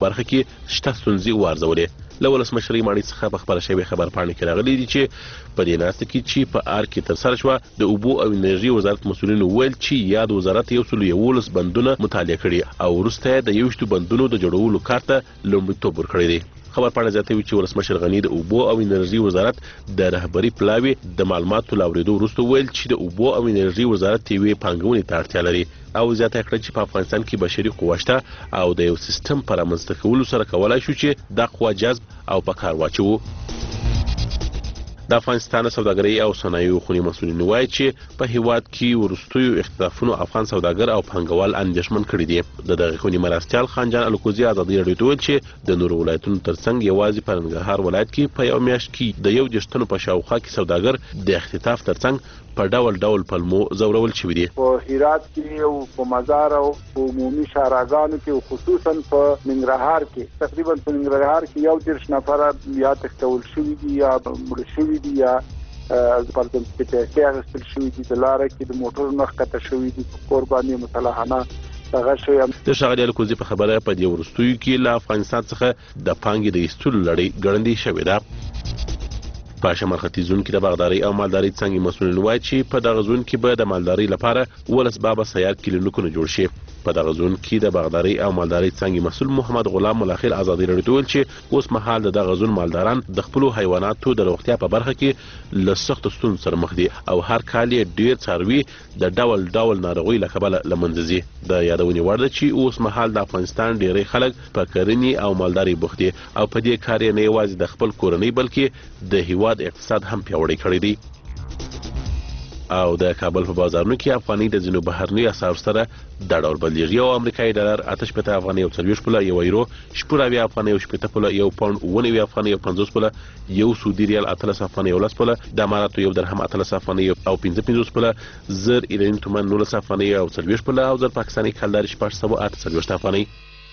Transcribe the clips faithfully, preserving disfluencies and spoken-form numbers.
برخه کې شته ستونزې وارزولې. له ولسمشرۍ ماڼۍ څخه په خپله شوې خبرپاڼې کې راغلي دي چې په دې ناسته کې چې په ار کې ترسره شوه د اوبو او انرژي وزارت مسؤلینو ویل چې یاد وزارت یو سل یولس بندونه مطالعه کړي او وروسته د یوشتو بندونو د جوړولو کار ته لومړیتوب ورکړی دی. خبرپاڼه زیاتوي چې ولسمشر غني د اوبو او انرژي وزارت د رهبري پلاوي د معلوماتو لاورېدو وروسته ویل چې د اوبو او انرژي وزارت یوې پانګونې ته اړتیا لري او زیاته کړه چې په افغانستان کې بشري قوه شته او د یو سیستم پر رامنځته کولو سره کولای شو چې دا قوه جذب او په کار واچوو. د افغانستان سوداګرۍ او صنایعو خونې مسؤلین وایي چې په هیواد کې ورستیو اختلافونو افغان سوداګر او پانګوال اندېښمن کړي دي. د دغه خونې مرستیال خانجان الکوزي ازادي راډیو ته ویل چې د نورو ولایتونو ترڅنګ یوازې په ننګرهار ولایت کې په یو میاشت کې د یو دېرش تنو په شاوخوا کې سوداګر د اختطاف ترڅنګ په ډول ډول پلمو زورول شوي دي. په هرات کې او په مزار او عمومي شاراګانو کې خصوصا په ننګرهار کې تقریبا په ننګرهار کې یو دېرش نفر یا تختول شوي دي یا مړ شوي دي یا پرځم چې کې اغستل شوي دي د لارې کې د موټر نخ کته شوي دي قرباني مصالحانه دغه شوی. د ښاغلي الکوزي په خبره په دې وروستیو کې له افغانستان څخه د پانګې د ایستلو لړۍ ګړندۍ شوې ده. په شمال ختیځون کې د باغدارۍ او مالدارۍ څنګه مسؤلین وایي چې په دغه زون کې به د مالدارۍ لپاره ولس بابا سیار کلینیکونه جوړ شي. په دغه زون کې د باغدارۍ او مالدارۍ څنګه مسؤل محمد غلام ملاخیل ازادي راډیو ته ویل چې اوس مهال د دغه زون مالداران د خپل حیواناتو د روغتیا په برخه کې له سخت ستونزو سره مخ دي او هر کال یې ډیر څاروي د ډول ډول ناروغي له کبله له منځه ځي. د یادونې وړ ده چې اوس مهال د افغانستان ډیری خلک په کرنې او مالدارۍ بوخت دي او په دې کار یې نه یوازې د خپل کورنۍ بلکې د هیواد اقتصاد هم پیاوړی کړی دی. او د کابل په بازارونو کې افغاني د ځینو بهرني اسعارو سره دا ډول بدلیږي. یو امریکایي ډالر اته شپېته افغانۍ او څلوېښت پوله، یو یورو شپږ اویا افغانۍ او شپېته پوله، یو پاونډ اووه نوي افغانۍ او پنځوس پوله، یو سعودي ریال اتلس افغانۍ او لس پوله، د اماراتو یو درهم اتلس افغانۍ او پنځه پنځوس پوله، زر ایراني تومان نولس افغانۍ او څلوېښت پوله او زر پاکستاني کلدارې شپږ سوه اته څلوېښت افغانۍ.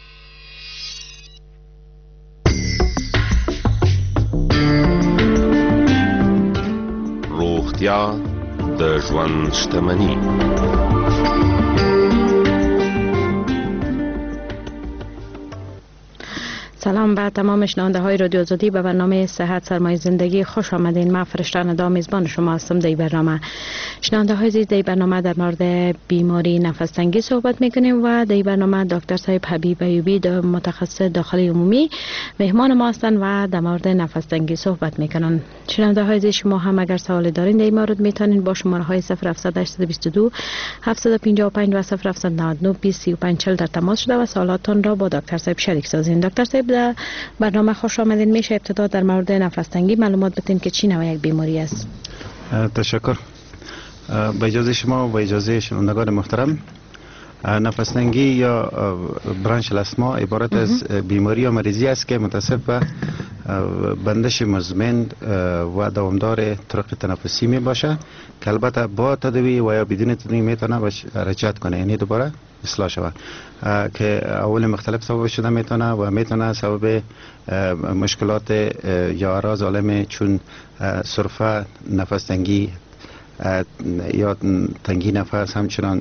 روغتیا د ژوند شتمني. سلام به تمام شنونده های رادیو آزادی. به برنامه صحت سرمایه زندگی خوش آمدین. من فرشته ندا میزبان شما هستم. در برنامه شنونده های عزیز، در برنامه در مورد بیماری نفس تنگی صحبت میکنیم و در برنامه دکتر صاحب حبیب ایوبی متخصص داخلی عمومی مهمان ما هستند و در مورد نفس تنگی صحبت میکنن. شنونده های عزیز، شما هم اگر سوالی دارین در این مورد میتونین با شماره های صفر هفتصد هشتصد و بیست و دو هفتصد و پنجاه و پنج و صفر هفتصد و نود و نه بیست سی و پنج چهل در تماس شده و سوالاتتان را با دکتر صاحب شریک سازین. دکتر صاحب در برنامه خوش آمدین. میشه ابتدا در مورد نفس تنگی معلومات بدین که چی نوع یک بیماری است؟ تشکر. با اجازه شما و اجازه شنوندگان محترم، نفس تنگی یا برانش الاسما عبارت از بیماری یا مریضی است که متصف به بندش مزمن و دوامدار طرق تنفسی می باشه که البته با تداوی و یا بدون تداوی میتونه رجعت کنه، یعنی دوباره اصلاح شود که اول مختلف سبب شده میتونه و میتونه سبب مشکلات یا اعراض عالم چون سرفه، نفس تنگی یا تنگی نفس، همچنان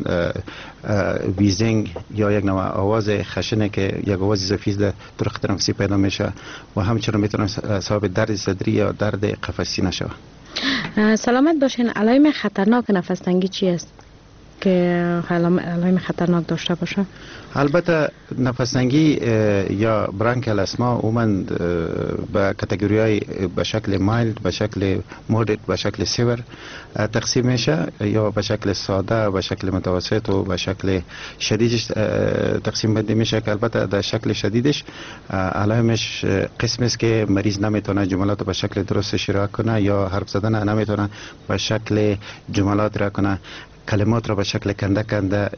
ویزینگ یا یک نوع آواز خشنه که یک آواز اضافی در طرق تنفسی پیدا میشه و همچنان میتونه سبب درد صدری یا درد قفصی نشه. سلامت باشین. علائم خطرناک نفس تنگی چی است که علائم خطرناک داشته باشه؟ البته نفس تنگی یا برانکیال اسما عموما به کاتگوری‌های به شکل مایلد، به شکل مودریت، به شکل سیور تقسیم میشه یا به شکل ساده، به شکل متوسط و به شکل شدیدش تقسیم بندی میشه که البته در شکل شدیدش علائمش قسم است که مریض نمیتونه جملات به شکل درستش را کنه یا حرف زدن نمیتونه به شکل جملات را کنه، کلمات را به شکل کنده کنده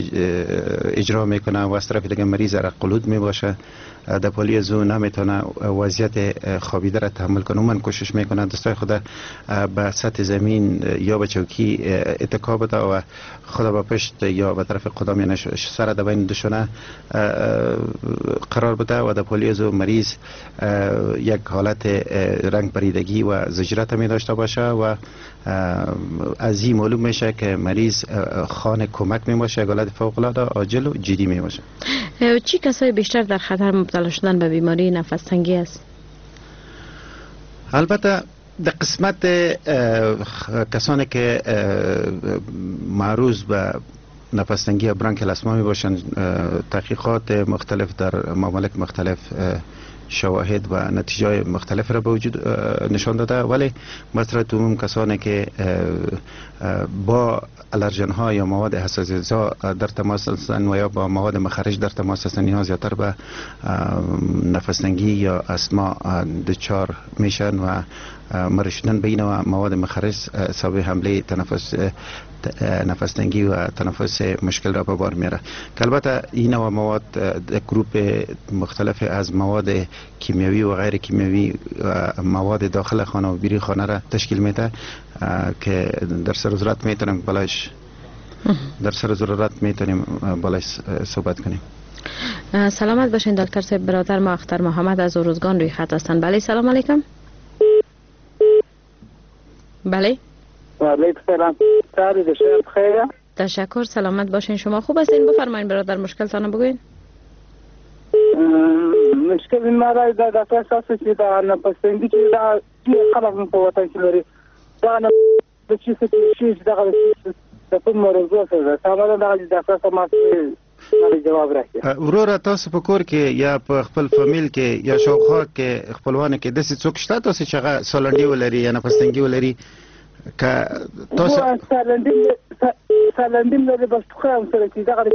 اجرا میکنه و از طرف دیگه مریض را قلود می باشه، در پالی زو نمیتونه وضعیت خوابیده را تحمل کنه. من کوشش میکنه دستای خود به سطح زمین یا به چوکی اتکا بده و خود به پشت یا به طرف قدم یعنی سر در بین دوشونه قرار بده و در پالی زو مریض یک حالت رنگ پریدگی و زجرت می داشته باشه و از این معلوم میشه که مریض مریض خانه کمک می باشه، یک حالت فوق العاده عاجل و جدی می باشه. چی کسای بیشتر در خطر مبتلا شدن به بیماری نفس تنگی است؟ البته در قسمت کسانی که معروض به نفس تنگی یا برانکل اسما می باشند، تحقیقات مختلف در ممالک مختلف شواهد و نتیجه مختلف را به وجود نشان داده، ولی مصرف عموم کسانی که با الرژن ها یا مواد حساسیت در تماس هستند و یا با مواد مخرج در تماس هستند، اینها زیادتر به نفس تنگی یا اسما دچار میشن و مرشدن به این و مواد مخرج سبب حمله تنفس نفس تنگی و تنفس مشکل را به بار میاره. که البته این و مواد گروپ مختلف از مواد کیمیایی و غیر کیمیایی و مواد داخل خانه و بیرون خانه را تشکیل میده که در سر ضرورت میتونیم بلاش در سر ضرورت میتونیم بلاش صحبت کنیم. سلامت باشین دکتر صاحب. برادر ما اختر محمد از اروزگان روی خط هستند. بله سلام علیکم. بله و علیکم سلام. ساری شب خیر. تشکر. سلامت باشین. شما خوب هستین؟ بفرمایید برادر مشکلتان بگوین. مشکل این مرا در دفعه اساسی که در نفس تنگی که در خلق په وطن کې لري دا نه د چی څه شي دغه د کوم موضوع سره سامان دغه د اساس ما جواب راکړي. وروره تاسو په کور کې یا په خپل فامیل کې یا شاوخوا کې خپلوان کې د څه څوک شته تاسو چې هغه سالنډي ولري یا نفس تنګي ولري؟ که تاسو سالنډي سالنډي لري بس خو هم سره چې دغه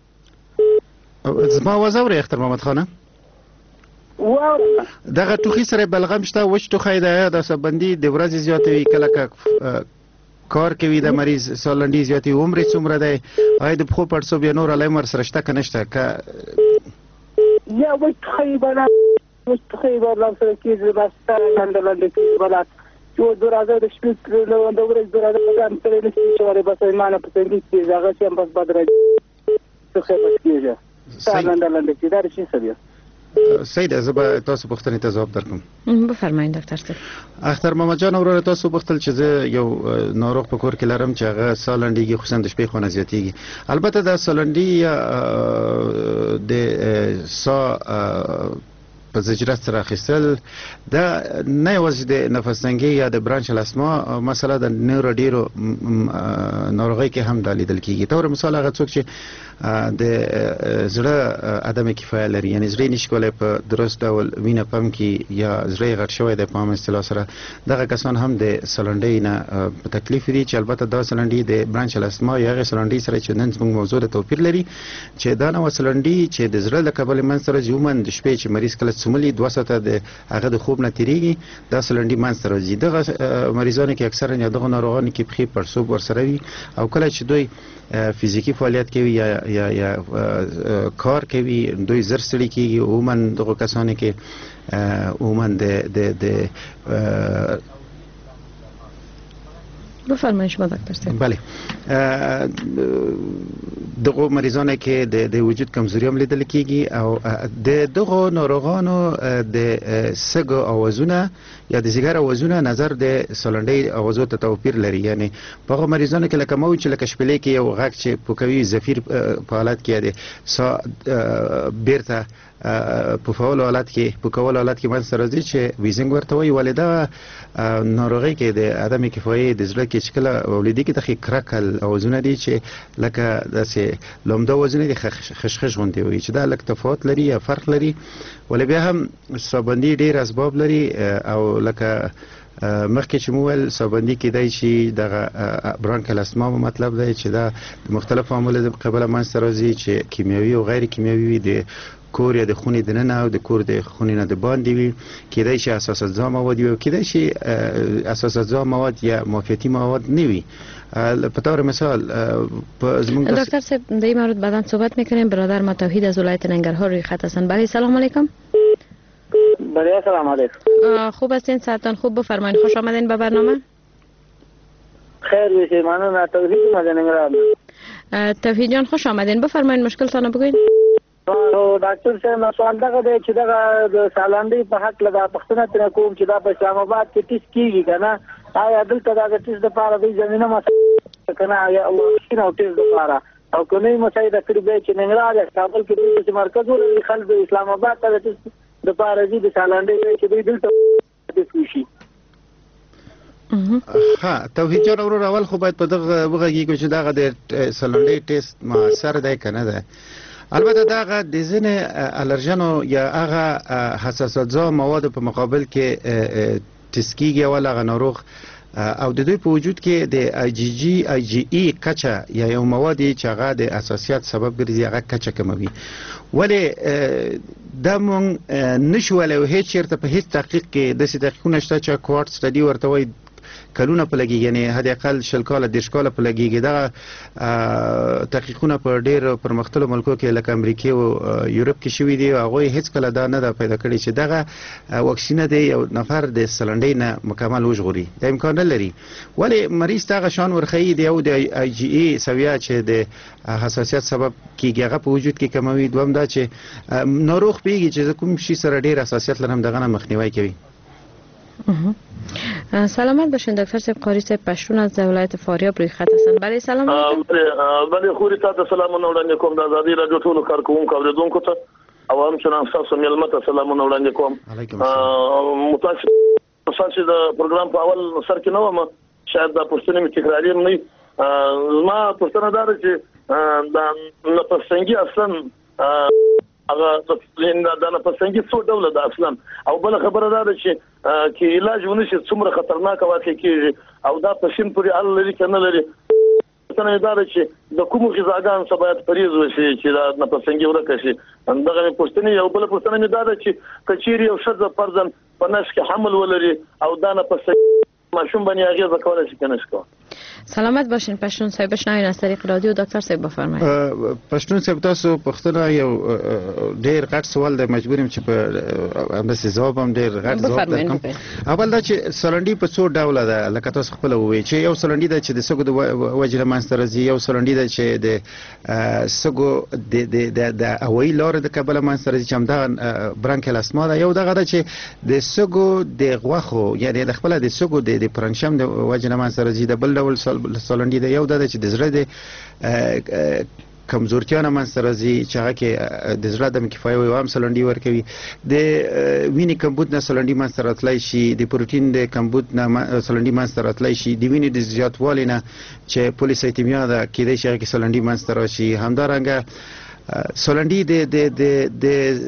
زما आवाज اوري اختر محمد خانه؟ واو دغه ټوخي سره بلغم شته، وچ ټوخی ده، د سبندي د ورځې زیاتوي، کله که کار کوي د مریض سالنډي زیاتوي، عمر څومره دی، آیا د پښو پړسوب یا نور علایمر سره شته که نشته؟ که یا وچ ټوخی بالا وچ ټوخی بالا سره کېږي بس لاندې لاندې کېږي بالا چې د ورځې د شپې د ورځې د ورځې په ځان سره نشي چې بس ایمانه په څنګه کېږي هغه چې هم بس بدره ټوخی بس کېږي لاندې لاندې کېږي دا شي څه صحیح ده. زه به تاسو پوښتنې ته ځواب درکړم. بفرمایئ ډاکټر صاحب. اختر محمد جان وروره تاسو پوښتل چې زه یو ناروغ په کور کې لرم چې هغه ساه لنډیږي، خصوصا د شپې خونه زیاتیږي. البته د ساه لنډي یا د ساه په زجرت سره اخیستل دا نه یوازې د نفس تنګي یا د برانچل اسما مسله د نورو ډیرو ناروغۍ کې هم دا لیدل کیږي. تور مثال هغه څوک چې د زړه عدم کفایت لري، یعنی زړه نشي کولای په درست ډول وینه پمپ کړي یا زړه غټ شوی د پام اصطلاح سره، دغه کسان هم د سلنډۍ نه په تکلیف دي. چې البته دا سلنډۍ د برانچل اسما یا غیر سلنډۍ سره چې نن موږ موضوع د توپیر لري، چې دا نو سلنډۍ چې د زړه د کبل من سره جومن د شپې چې مریض کله څوملي دوه ساعته د هغه د خوب نه تیریږي، دا سلنډۍ من سره راځي. دغه مریضانو کې اکثرا یا دغه ناروغانو کې پخې پړسوب ورسره وي او کله چې دوی فزیکی فعالیت کوي یا یا یا کار کوي دوی زر ستړي کیږي. عموما دغه کسانو کې عموما د د د بفرمایئ شما دکتر صاحب. بله دغه مریضانو کې د د وجود کمزوري هم لیدل کیږي او د دغه ناروغانو د سګو اوازونه یا د زیګر اوازونه نظر د سلنډۍ اوازو ته توپیر لري. یعنی په هغه مریضانو کې لکه مو چې لکه شپلې کې یو غږ چې پوکوي زفیر په حالت کې دی سا بیرته په فعال حالت کې په کول حالت کې منځ راځي چې ویزنګ ورته وي. ولدا ناروغي کې د عدم کفایت د زړه کې چې کله ولیدي کې د کرکل اوازونه دي چې لکه داسې لومده اوازونه دي خشخش غونډي وي چې دا لکه تفاوت لري یا فرق لري. ولې بیا هم سابندي ډیر اسباب لري او لکه مخکې چې مول سابندي کې دی چې دغه برانکل اسما مطلب دی چې دا مختلفو عواملو د قبله منځ راځي چې کیمیاوي او غیر کیمیاوي وي، د کور یا د خونې د ننه او د کور د خونې نه د باندې وي، کېدای شي اساس اجزا مواد وي او کېدای شي اساس اجزا مواد یا معافیتي مواد نه وي. په طور مثال دکتر صاحب در این مورد بعداً صحبت میکنیم. برادر ما توحید از ولایت ننگرهار روی خط هستند. بله سلام علیکم. بله سلام علیکم. خوب هستین؟ ساعتان خوب. بفرمایید خوش آمدین به برنامه. خیر بشه. ممنون. توحید از ننگرهار. توحید جان خوش آمدین. بفرمایید مشکلتان بگوین. نو ډاکټر صاحب سوال دغه دی چې دغه د سالنډۍ په حق لدا پښتنه تر کوم چې دا په اسلام آباد کې ټیس کیږي کنه، آیا دلته دا د ټیس د لپاره د زمينه مسله کنه یا واکسین او ټیسټ لپاره او کنه مسایده کړی به چې ننګرهار کابل کې د مرکز ولري خلک اسلام آباد ته د لپاره دي د سالانډي چې دوی دلته وشي. ها توحید جان ورور اول خو باید په دغه وغږیږي چې دغه د سالانډي ټیسټ موثر دی کنه ده. البته دغه د ځینې الرجنو یا هغه حساسیت زا مواد په مقابل کې ټیسټ کیږي ولا غ ناروغ او د دوی په وجود کې د آی جی جی آی جی ای کچه یا یو مواد چې هغه د حساسیت سبب ګرځي هغه کچه کموي. ولی دا مونږ نشولای هیڅ چیرته په هیڅ تحقیق کې د سې تحقیقونه شته چې کوارټ سټډي ورته وایي کلونه په لګي یعنی حد اقل شل کاله د شکاله په لګيږي دا تحقیقونه په ډېر پرمختللو ملکو کې لکه امریکا او یورپ کې شوې دي هغه هیڅ کله دا نه پیدا کړی چې دغه واکسینه دی یو نفر د سلنډۍ نه مکمل وژغوري دا امکان نه لري. ولی مریض تاغه شان ورخی دی او د آی جی ای سویا چې د حساسیت سبب کیږي هغه په وجود کې کموي. دوم دا چې ناروغ پیږي چې کوم شي سره ډېر حساسیت لرم دغه نه مخنیوي کوي. سلامت باشین دکتر صاحب. قاری صاحب پشتون از ولایت فاریاب روی خط هستن. برای سلام بله خوري تاسو سلامونه وړاندې کوم د ازادي رادیو ټولو کارکوونکو اوریدونکو ته او هم شنه تاسو ملمت سلامونه وړاندې کوم. متاسف چې د پروګرام په اول سر کې نو ما شاید دا پښتني می تکراری نه ما پښتنه دار چې د نفسنګي اصلا هغه د نفسنګي څو ډول د اصلا او بل خبره ده چې کې علاج ونشي څومره خطرناک واقع کیږي او دا پښین پورې ال لري کنه لري څنګه دا چې د کوم غذاګان څخه باید پریز وشي چې دا نفسنګي ورکه شي. دغه پښتني یو بل پښتنه می دا چې کچيري او شذ فرضاً په نش کې حمل ولري او دا نفسنګي ماشوم باندې هغه ځکول شي کنه شکو. سلامت باشین پشتون صاحب. بشنوین از طریق رادیو دکتر صاحب بفرمایید. پشتون صاحب تاسو پښتنه یو ډیر غټ سوال د مجبوریم چې په همداسې جواب هم ډیر غټ جواب درکم. اول دا چې سلنډي په څو ډول ده لکه تاسو خپل ووی چې یو سلنډي ده چې د سګو د وجه مانستر راځي یو سلنډي ده چې د سګو د د د اوی لار د کابل مانستر راځي چې هم دا برانکل اسما ده. یو دغه ده چې د سګو د غوخو یعنی د خپل د سګو د پرنشم د وجه مانستر راځي. د بل ډول سلنډي ده یو ده چې د زړه د کمزورتیا نه منځ راځي چې هغه کې د زړه د کفایي او عام سلنډي ورکوي. د وینې کمبود نه سلنډي منځ راتلای شي. د پروتین د کمبود نه سلنډي منځ راتلای شي. د وینې د زیاتوالي نه چې پولیسایتیمیا ده کېدای شي هغه کې سلنډي منځ راشي. همدارنګه سلنډي د د د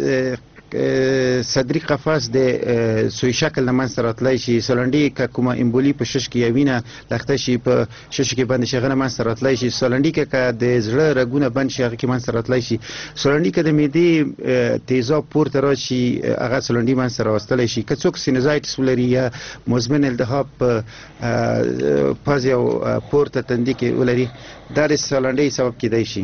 صدري قفاز د سوی شکل نه منځ راتلای شي. سلنډي که کومه امبولي په شش کې وینه لخته شي په شش کې باندې شغله منځ راتلای شي. سلنډي که د زړه رګونه بند شي هغه کې منځ راتلای شي. سلنډي که د معدې تیزاب پورته راشي هغه سلنډي منځ راوستلای شي. که څوک سینوزایټس ولري یا مزمن التهاب پاز او پورته تندي کې ولري دا د سلنډي سبب کېدای شي.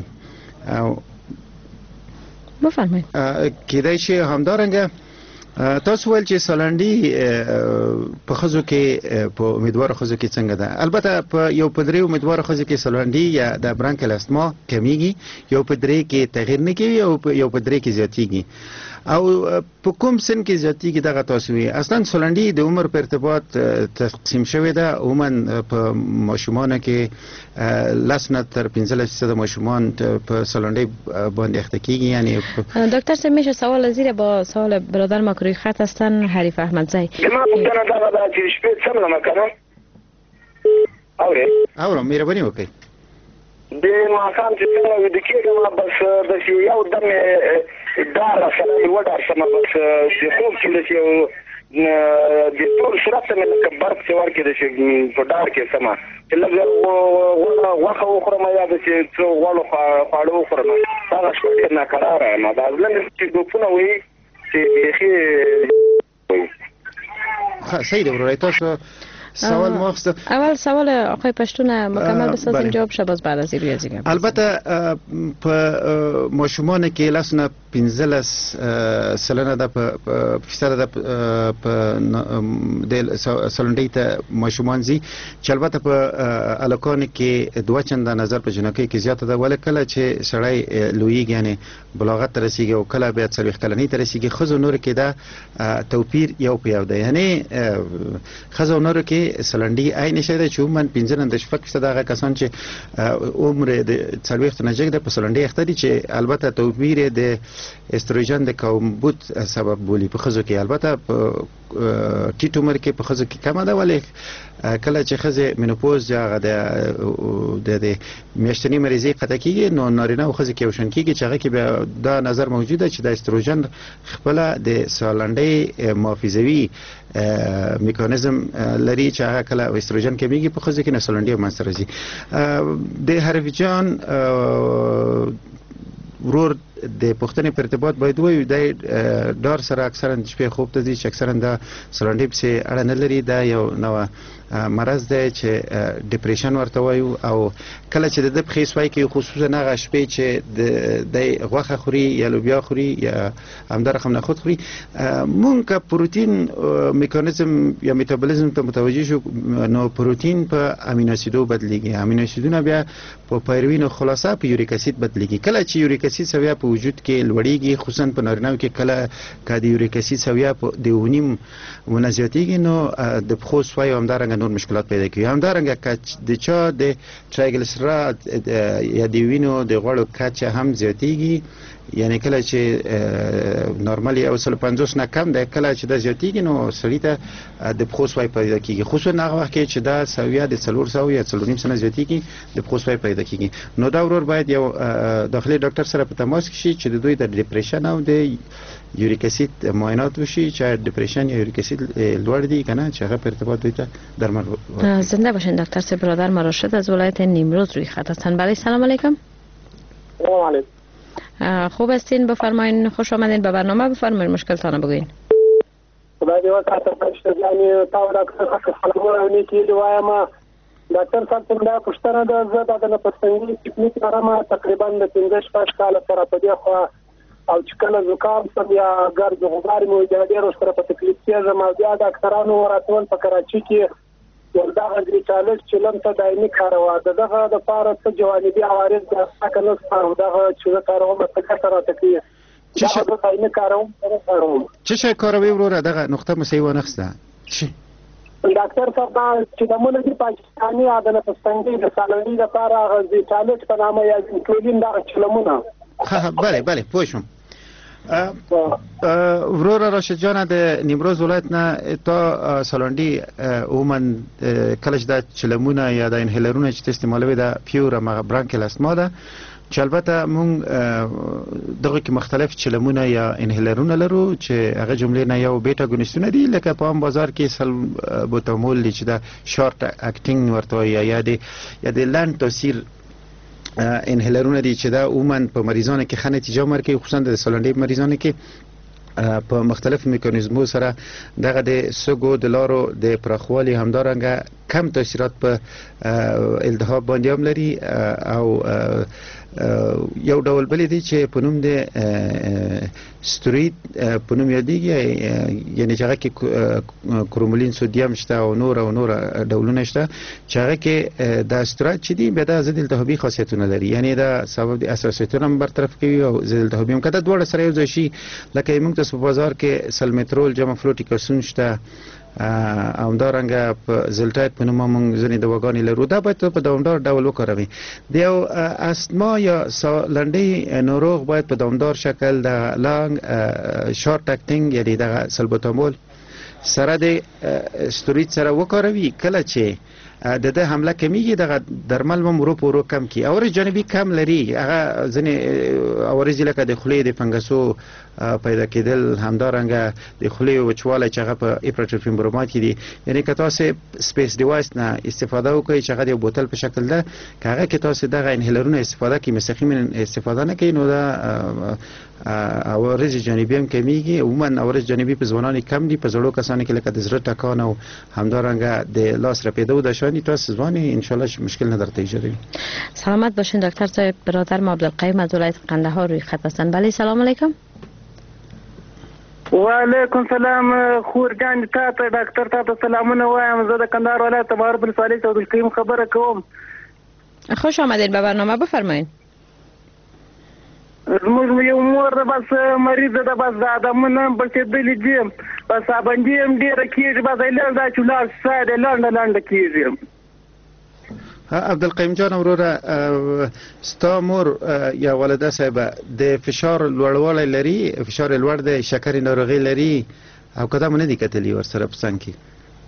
بفرمایئ. کېدای شي همدارنګه تاسو ول چې سلنډي په خزو کې په امیدوار خزو کې څنګه ده. البته په یو پدری امیدوار خزو کې سلنډي یا د برانکل استما کمیږي. یو پدری کې تغیر نه کوي او یو پدری کې زیاتیږي او په کوم سن کې زیاتیږي دغه تاسو وي. اصلا سلنډي د عمر په ارتباط تقسیم شوی ده. عموما په ماشومان کې لسنه تر پنځلس فیصد ماشومان په سلنډي باندې اخته کیږي. یعنی دکتر صاحب میشه سوال زیر با سوال برادر ما روی خط هستن حریف احمدزی. ما ممکنه دا دا چې شپې څنګه ما کنه اورې اورم مهرباني وکړئ. د ما کام چې څنګه د کېږم بس د یو دم دا سره یو ډار سم بس د خوب کې د یو د ټول صورت مې لکه برق چې ورکې د شي په ډار کې سما چې لږ واخه وخورم یا د چې څو غوړو خواړو وخورم دا شپه نه قرار ما دا ځل چې دوپونه وي چې بيخي ها صحیح دی ورای تاسو سوال مخصوص. اول سوال آقای پشتون مکمل بسازیم جواب شباز بعد از این ریاضی. البته په ماشومان کې لاسنه پنځلس سلنه ده په فیصد ده په د سلنډۍ ته ماشومان زی چې البته په الکان کې دوه چنده نظر په جنکۍ کې زیاته ده ولې کله چې سړی لویږي یعنی بلاغت ته رسیږي او کله بیا څلوېښت کلنۍ ته رسیږي ښځو نورو کې دا توپیر یو په یو دی یعنی ښځو نورو کې سلنډۍ عین شی ده چې عموما پنځه نه د شپږ فیصده هغه کسان چې عمر د څلوېښت نه جګ ده په سلنډۍ اخته دي چې البته توپیر د استروجن د کمبود سبب بولی په ښځو کې البته په ټیټ عمر کې په ښځو کې کمه ده ولې کله چې ښځې مینوپوز یا د د میاشتنۍ مریضۍ قطع کیږي نو نارینه او ښځې کې یو شان کیږي چې هغه کې بیا دا نظر موجوده چې د استروجن خپله د سالنډۍ محافظوي میکانیزم لري چې هغه کله استروجن کمیږي په ښځو کې نو سالنډۍ منځته راځي. د حرفي جان ورور د پښتنې په ارتباط باید وایو د ډار سره اکثرا د شپې خوب ته ځي چې اکثرا د سلنډۍ پسې اړه نه لري دا یو نوع مرض دی چې ډیپریشن ورته وایو او کله چې د ده پښې سوی کوي خصوصا هغه شپې چې د غوښه خوري یا لوبیا خوري یا همدا رقم نخود خوري مونږ که پروتین میکانیزم یا میتابولیزم ته متوجه شو نو پروتین په امینو اسیدو بدلیږي امینو اسیدونه بیا په پیروین خلاصه په یوریک اسید بدلیږي کله چې یوریک اسید سویه په وجود کې لوړیږي خصوصا په نارینه‌و کې کله که د یوریک اسید سویه په د ونیم ونه زیاتیږي نو د پښو سوی همدارنګه نور مشکلات پیدا کوي همدارنګه که د چا د ټرایګلیسرایډ یا د وینو د غوړو کچه هم زیاتیږي یعنی کله چې نورمالي یو سل پنځوس نه کم ده کله چې د زیاتیږي نو سړی ته د پښو سوی پیدا کیږي خصوصا هغه وخت کې چې دا سویه د څلور سوه یا څلور نیم سنه زیاتیږي د پښو سوی پیدا کیږي نو دا ورور باید یو داخلي ډاکټر سره په تماس کې شي چې د دوی د ډیپریشن او د یوریک اسید معاینات وشي چې ډیپریشن یا یوریک اسید لوړ دي کنه چې هغه په ارتباط دوی ته درمل زنده باشین. دکتر صاحب برادر مراشد از ولایت نیمروز روی خط هستند. بله سلام علیکم. سلام علیکم. خوب هستین بفرمایین خوش آمدین به برنامه بفرمایین مشکلتان بگوین. خدای دې وکړه تاسو یعنی تاسو ډاکټر صاحب خبرونه کې دی وایم ډاکټر صاحب څنګه پښتنه د زړه د نفسنګي ټیکنیک لرم تقریبا د پنځه شپږ کال سره په دې خو او چې کله زکام سم یا ګرد غبار مو د ډېر سره په تکلیف کې زما بیا ډاکټرانو وراتول په کراچي کې وردا غږی چالش چلم ته دایمي کاروا دغه د پاره څه جوانبي عوارض د اکل سره دغه چې کارو مته سره تکلیف چې څه دایمي کارو کارو چې څه کاروي وروره دغه نقطه مسیوه نخسته چې ډاکټر صاحب چې د مونږ د پاکستاني عادت پسندې د سالنۍ لپاره غږی چالش په نامه یا ټولین د چلمونه ها بله بله پوه شوم. ورور راشد جان د نیمروز ولایت نه تا سالنډي عموما کله چې د چلمونه یا د انهیلرونه چې استعمالوي د پیور مغ برانکل استما ده چې البته مونږ دغه کې مختلف چلمونه یا انهیلرونه لرو چې هغه جملې نه یو بیټا ګونیستونه دي لکه په بازار کې سلبوتامول چې د شارټ اکټینګ ورته یا د یا د لاند تاثیر انهیلرونه دي چې دا عموما په مریضانو کې ښه نتیجه ورکوي خصوصا د سالنډۍ مریضانو کې په مختلف میکانیزمو سره دغه د سږو د لارو د پراخوالي همدارنګه کم تاثیرات په التهاب باندې هم لري او یو ډول بل دی چې په نوم د ستروید په نوم یادېږي یعنی چې هغه کې کرومولین سودیم شته او نور او نور ډولونه شته چې هغه کې د ستروید چې دی به د ضد التهابي خاصیتونه لري یعنی دا سبب د اساسیتونه هم برطرف کوي او ضد التهابي هم کده دواړه سره یو ځای شي لکه موږ تاسو په بازار کې سلمیترول جمع فلوټیکاسون شته او همدارنګه په زلټایت په نوم موږ ځینې دواګانې لرو دا باید په دوامدار ډول وکاروي د یو استما یا سالنډۍ ناروغ باید په دوامدار شکل د لانګ شارټ اکټینګ یعنی د سلبوتامول سره د ستروید سره وکاروي کله چې د ده حمله کمیږي دغه درمل هم ورو په ورو کم کی عوارض جانبي کم لري هغه ځینې عوارض لکه د خولې د فنګسو پیدا کېدل همدارنګه د خولې وچوالی چې هغه په اپراتیف برومات کې دي یعنی که تاسو سپیس ډیوایس نه استفاده وکړئ چې هغه د بوتل په شکل ده که هغه کې تاسو دغه انهیلرونه استفاده کړئ مستقیما استفاده نه کوئ نو دا عوارض جانبي هم کمیږي عموما عوارض جانبي په ځوانانو کم دي په زړو کسانو کې لکه د زړه ټکان او همدارنګه د لاس رپېدو د شان ځواني تاسو ځواني ان شاء الله مشکل نه درته ایجادوي. سلامت باشین دکتر صاحب. برادر ما عبدالقیوم از ولایت قندهار روی خط هستند. بله سلام علیکم. و علیکم سلام خور جان تا ته ډاکټر تا ته سلامونه وایم. زه د کندهار ولایت تبار بن صالح عبدالقیوم خبره کوم. خوش آمدید به برنامه، بفرمایید. زموږ یو مور ده بس مریضه ده، بس د ادمونه بچېدلي دي، بس پابندي هم ډېره کېږي، بس ایله دا چې لاړ ساه دی لنډه لنډه کېږي. عبدالقیوم جان وروره ستا مور یا والده صاحبه د فشار لوړوالی لري، فشار لوړ دی، شکرې ناروغي لري او که دا مو نه دي کتلي ورسره په څنګ کې؟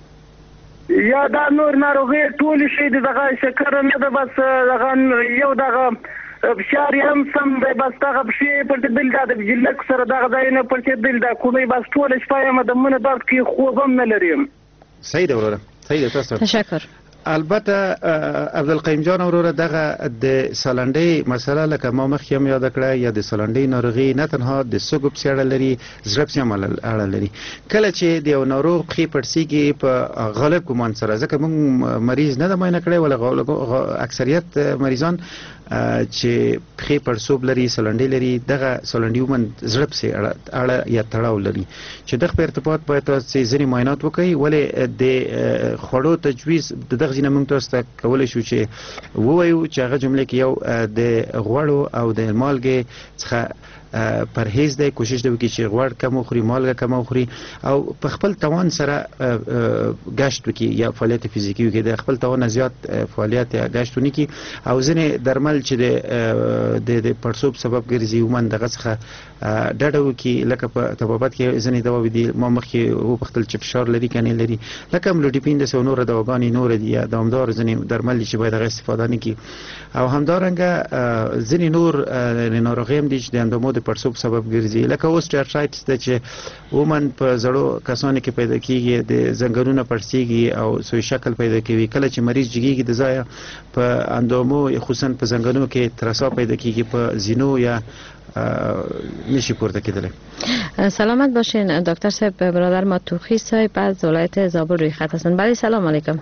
یا دا نور ناروغۍ ټولې شي دي، دغه شکر نه ده، بس دغه یو دغه فشار هم سم دی، بس دغه پښې پړسېدل دا د جلک سره دغه ځایونه پړسېدل دا کونی، بس ټوله شپه یم د مونه درد کوي، خوب هم نه لرم. صحیح ده وروره، صحیح ده. تاسو تشکر. البته عبدالقیوم جان وروره دغه د سالنډۍ مسله لکه ما مخکې هم یاد کړه یا د سالنډۍ ناروغي نه تنها د سږو پسې اړه لري، زړه پسې هم اړه لري. کله چې د یو ناروغ پښې پړسېږي په غالب ګمان سره، ځکه موږ مریض نه ده معاینه کړی ولا اکثریت مریضان چې پښې پړسوب لري، سالنډۍ لري، دغه سالنډۍ عموما زړه پسې اړه یا تړاو لري چې دغه په ارتباط باید تاسو ځینې معاینات وکړئ. ولې د خوړو تجویز د دغه ځینې موږ تاسو ته کولی شو چې ووایو چې هغه جملې کې یو د غوړو او د مالګې څخه پرهیز دی، کوشش دی وکړي چې غوړ کم وخوري، مالګه کم وخوري او په خپل توان سره ګشت وکړي یا فعالیت فزیکي وکړي، د خپل توان زیات فعالیت یا ګشت ونه کړي. او ځینې درمل چې د د پړسوب سبب ګرځي عموما دغه څخه ډډه وکړي، لکه په طبابت کې ځینې دواوې دي ما مخکې وپوښتل چې فشار لري که نه لري، لکه املوډیپین داسې نوره دواګانې نورې دي یا دوامدار ځینې درمل دي چې باید هغه استفاده نه کړي. او همدارنګه ځینې نور ناروغۍ هم دي چې د اندامو د پړسوب سبب ګرځي، لکه اوسټیاټرایټس ده چې عموما په زړو کسانو کې پیدا کیږي، د زنګونونه پړسېږي او سوی شکل پیدا کوي. کله چې مریض جګیږي د ځایه په اندامو خصوصا په زنګونو کې ترسا پیدا کیږي، په زینو یا نشي پورته کېدلی. سلامت باشین دکتر صاحب. برادر ما توخی صاحب از ولایت زابل روی خط هستند. بله سلام علیکم.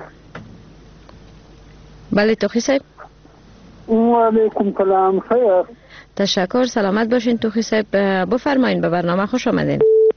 بله توخی صاحب. و علیکم سلام. خیر. تشکر. سلامت باشین توخی صاحب. بفرمایید به برنامه خوش آمدین.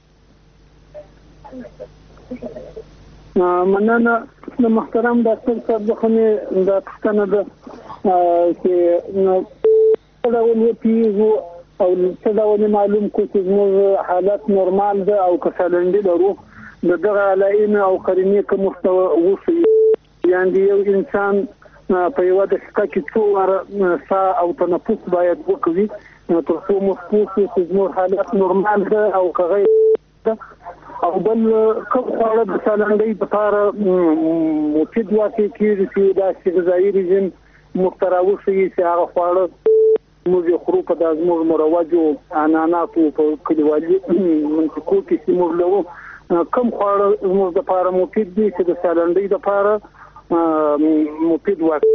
مننه د محترم ډاکټر صاحب دغه د پښتنه ده چې څه ډول پیږو او څه ډول معلوم کو چې زموږ حالت نورمال ده او که سالنډۍ لرو د دغه علایمو او قرینې کوم مستوى وشي، یعنې یو انسان په یوه دقیقه کې څو واره ساه او تنفس باید وکړي تر څو موږ پوه شو چې زموږ حالت نورمال ده او که غیر ده. او بل کوم خواړه د سالنډۍ لپاره مفید واقع کېږي چې داسې غذایي رژیم موږ ته راوښیي چې هغه خواړه موږ یې خورو په دا زموږ مروجو عنعناتو په کلیوالي منطقو کې چې موږ لرو، کوم خواړه زموږ لپاره مفید دي چې د سالنډۍ لپاره مفید واقع.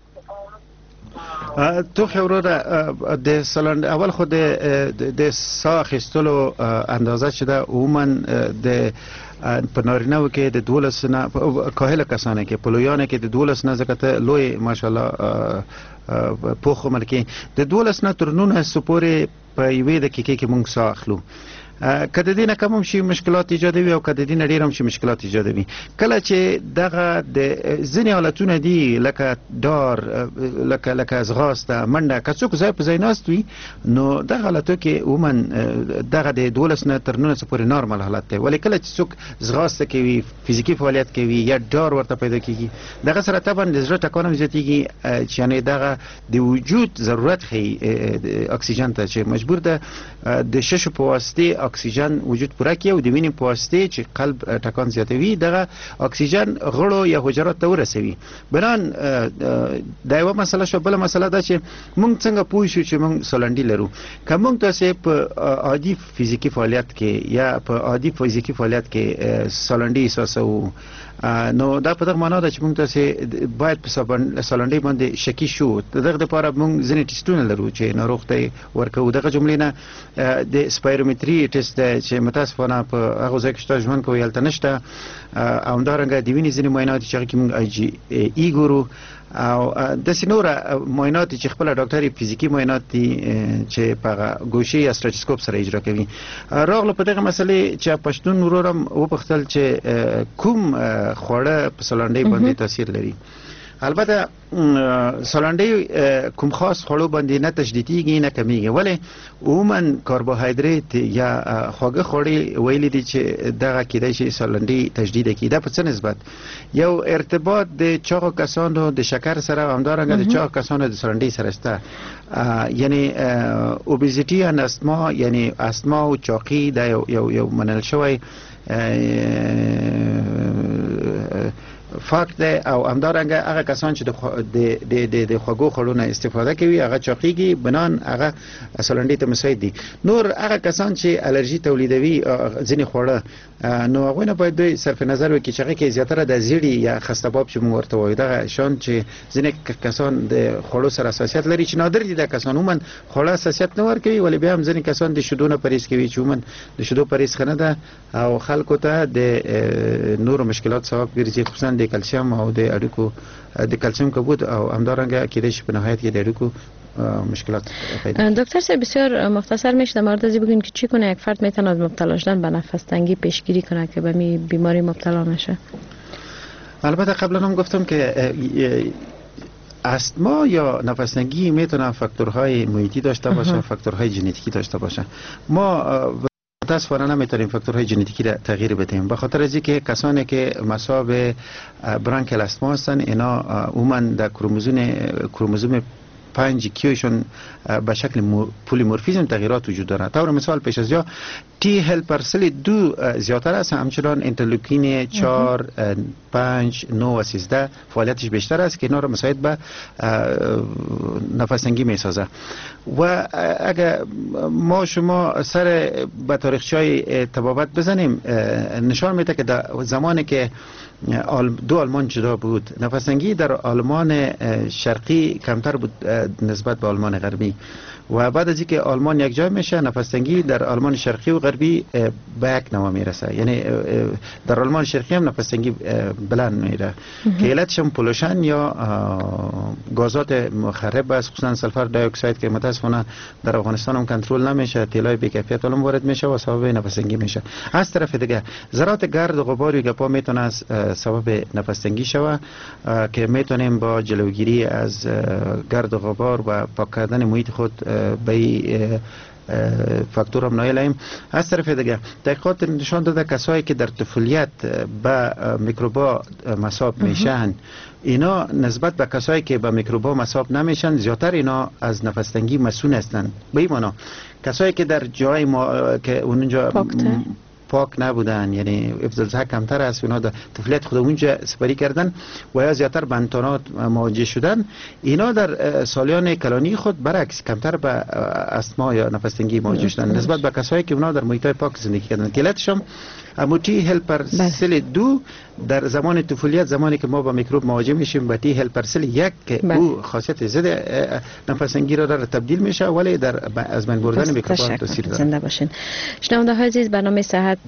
تو خبره د سالنډ اول خو د ساه اخیستلو اندازه چې ده عموما د په نارینه‌و کې د دولس نه کاهله کسانو کې په لویانو کې د دولس نه ځکه ته لوی ماشاءالله پوخ عمر کې د دولس نه تر نولس پورې په یوې دقیقې کې موږ ساه اخلو. کله د دې نه کوم شي مشکلات ایجادوي او کله د دې نه ډیر هم شي مشکلات ایجادوي. کله چې دغه د ځینې حالتونه دي لکه دار لکه لکه ازغاسته منډه که څوک ځای په ځای ناست وي نو دغه حالتو کې عموما دغه د دولس نه تر نولس پورې نارمل حالت دی. ولې کله چې څوک ځغاسته کوي فزیکي فعالیت کوي یا دار ورته پیدا کیږي دغه سره طبعا د زړه ټکان هم زیاتېږي چې یعنې دغه د وجود ضرورت ښیي اکسیجن ته چې مجبور ده د ششو په واسطې اکسیجن وجود پوره کړي او د وینې په واسطې چې قلب ټکان زیاتوي دغه اکسیجن غړو یا حجرات ته ورسوي. بنان دا یوه مسله شوه. بله مسله ده چې موږ څنګه پوه شو چې موږ سالنډۍ لرو. که موږ تاسې په عادي فزیکي فعالیت کې یا په عادي فزیکي فعالیت کې سالنډۍ احساسوو نو دا په دغه معنا ده چې موږ تاسې باید په سالنډۍ باندې شکي شو. دغه دپاره موږ ځینې ټسټونه لرو چې ناروغ ته یې ورکوو. دغه جملې نه د سپایرومتري دیابتیس ده چې متاسفانه په هغه ځای کې شته ژوند کوي هلته نشته او همدارنګه د وینې ځینې معاینات چې هغه کې موږ آی جی ای ګورو او داسې نوره معاینات چې خپل ډاکټر فزیکی معاینات دي چې په ګوشي یا ستراتوسکوپ سره اجرا کوي. راغله په دغه مسلې چې پښتون ورورم وپختل چې کوم خوړه په سلانډي باندې تاثیر لري. البته سلانډي کوم خاص خوړو باندې نه تشدیديږي نه کمیږي، ولی عموما کاربوهایدریت یا خواږه خوړې ویل دي چې دغه کېدای شي سلانډي تشدید کړي. دا په څه نسبت یو ارتباط د چاغو کسانو د شکر سره همدارنګه د چاغو کسانو د سلانډي سره شته، یعنی اوبیزیتی ان استما، یعنی استما او چاقی دا یو یو یو منل شوی فاکت ده او همدارنګه هغه کسان چې د د د د خوږو خوړو نه استفاده کوي هغه چاقیږي بنان هغه سلانډي ته مساعد دي. نور هغه کسان چې الرجی تولیدوي ځینې خوړه نو هغه نه باید دوی صرف نظر وکړي چې هغه کې زیاتره د زیړی یا خسته‌باب چې موږ ورته وایو دغه شان چې ځینې کسان د خوړو سره حساسیت لري چې نادر دي د کسان عموما خوړه حساسیت نه ورکوي، ولی بیا هم ځینې کسان د شیدو نه پرهیز کوي چې عموما د شیدو پرهیز خنه ده او خلکو ته د نور مشکلات سبب ګرځي، خصوصا د کلسیم او د اړیکو د کلسیم کمبود او همدارنګه کېدای شي په نهایت کې د اړیکو مشکلات پیدا. دکتر صاحب بسیار مختصر میشه در مورد از بگین که چی کنه یک فرد میتونه از مبتلا شدن به نفس تنگی پیشگیری کنه که به می بیماری مبتلا نشه؟ البته قبلا هم گفتم که استما یا نفس تنگی میتونه فاکتورهای محیطی داشته باشه، فاکتورهای ژنتیکی داشته باشه. ما متاسفانه نمیتونیم فاکتورهای ژنتیکی را تغییر بدیم، به خاطر از اینکه کسانی که مصاب برانکل استما هستن اینا عموما در کروموزوم کروموزوم پنج کیوشون به شکل پولیمورفیزم تغییرات وجود داره. طور مثال پیش از جا تی هلپر سل دو زیادتر است، همچنان اینترلوکین چهار، پنج، نه و سیزده فعالیتش بیشتر است که اینا را مساعد به نفس تنگی می سازه. و اگر ما شما سر به تاریخچه‌های طبابت بزنیم نشان میده که در زمانی که دو آلمان جدا بود نفس تنگی در آلمان شرقی کمتر بود نسبت به آلمان غربی و بعد از اینکه آلمان یک جای میشه نفس تنگی در آلمان شرقی و غربی به یک نوع میرسه، یعنی در آلمان شرقی هم نفس تنگی بلند میره که علتش هم پولوشن یا گازات مخرب است، خصوصا سلفر دی اکساید که متاسفانه در افغانستان هم کنترل نمیشه، تیلای بی‌کیفیت هم وارد میشه و سبب نفس تنگی میشه. از طرف دیگه ذرات گرد و غبار و گپا میتونه از سبب نفس تنگی شوه که میتونیم با جلوگیری از گرد و غبار و پاک کردن محیط خود به فاکتور هم نایلیم. از طرف دیگه تحقیقات نشان داده کسایی که در طفولیت به میکروبا مصاب میشن اینا نسبت به کسایی که به میکروبا مصاب نمیشن زیاتر اینا از نفس تنگی مسئول هستند. به این معنا کسایی که در جای ما که اونجا پاک نبودن، یعنی افزایش کمتر است، اونا در طفولیت خود اونجا سپری کردن و یا زیاتر به امتحانات مواجه شدن، اینا در سالیان کلانی خود برعکس کمتر به استما یا نفس تنگی مواجه شدن نسبت به کسایی که اونا در محیط پاک زندگی کردن. کلتش هم تی هلپر سل دو در زمان طفولیت زمانی که ما با میکروب مواجه میشیم به تی هلپر سل یک که او خاصیت ضد نفس تنگی را در تبدیل میشه ولی در از بین بردن میکروب تاثیر داره. زنده باشین. شنونده های عزیز، برنامه صحت